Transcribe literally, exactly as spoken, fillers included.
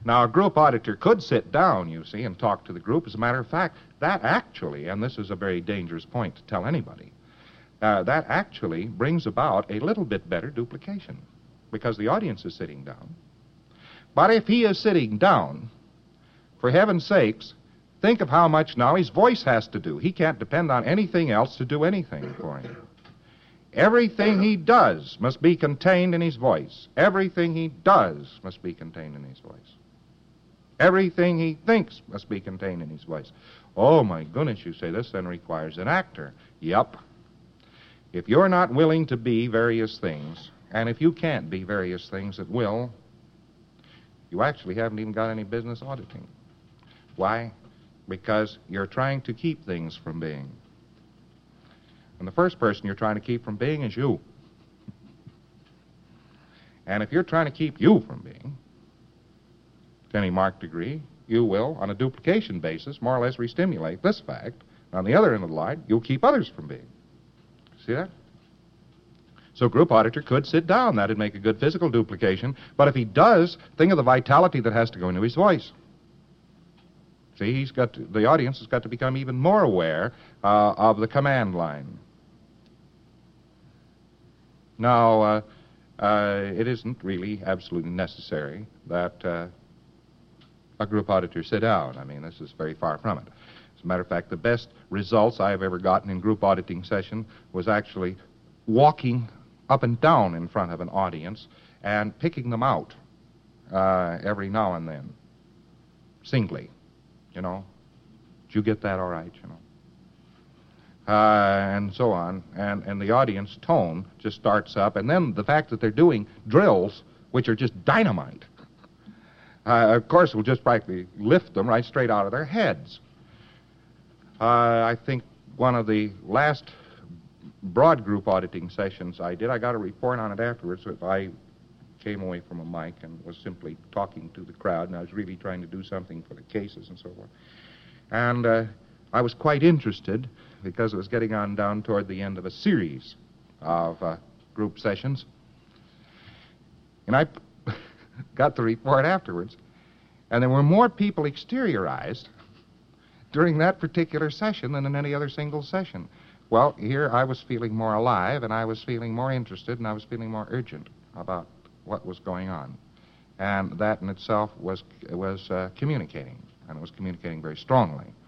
Now, a group auditor could sit down, you see, and talk to the group. As a matter of fact, that actually, and this is a very dangerous point to tell anybody, uh, that actually brings about a little bit better duplication because the audience is sitting down. But if he is sitting down, for heaven's sakes, think of how much now his voice has to do. He can't depend on anything else to do anything for him. Everything he does must be contained in his voice. Everything he does must be contained in his voice. Everything he thinks must be contained in his voice. Oh, my goodness, you say, this then requires an actor. Yup. If you're not willing to be various things, and if you can't be various things at will, you actually haven't even got any business auditing. Why? Because you're trying to keep things from being. And the first person you're trying to keep from being is you. And if you're trying to keep you from being, to any marked degree, you will, on a duplication basis, more or less re-stimulate this fact. On the other end of the line, you'll keep others from being. See that? So a group auditor could sit down. That'd make a good physical duplication. But if he does, think of the vitality that has to go into his voice. See, he's got to, the audience has got to become even more aware uh, of the command line. Now, uh, uh, it isn't really absolutely necessary that uh, a group auditor sit down. I mean, this is very far from it. As a matter of fact, the best results I've ever gotten in group auditing session was actually walking up and down in front of an audience and picking them out uh, every now and then, singly. You know, did you get that all right, you know? Uh, and so on. And, and the audience tone just starts up. And then the fact that they're doing drills, which are just dynamite, uh, of course, will just practically lift them right straight out of their heads. Uh, I think one of the last broad group auditing sessions I did, I got a report on it afterwards. If I came away from a mic and was simply talking to the crowd, and I was really trying to do something for the cases and so forth. And uh, I was quite interested because it was getting on down toward the end of a series of uh, group sessions. And I got the report afterwards, and there were more people exteriorized during that particular session than in any other single session. Well, here I was feeling more alive, and I was feeling more interested, and I was feeling more urgent about what was going on. And that in itself was, was uh, communicating, and it was communicating very strongly.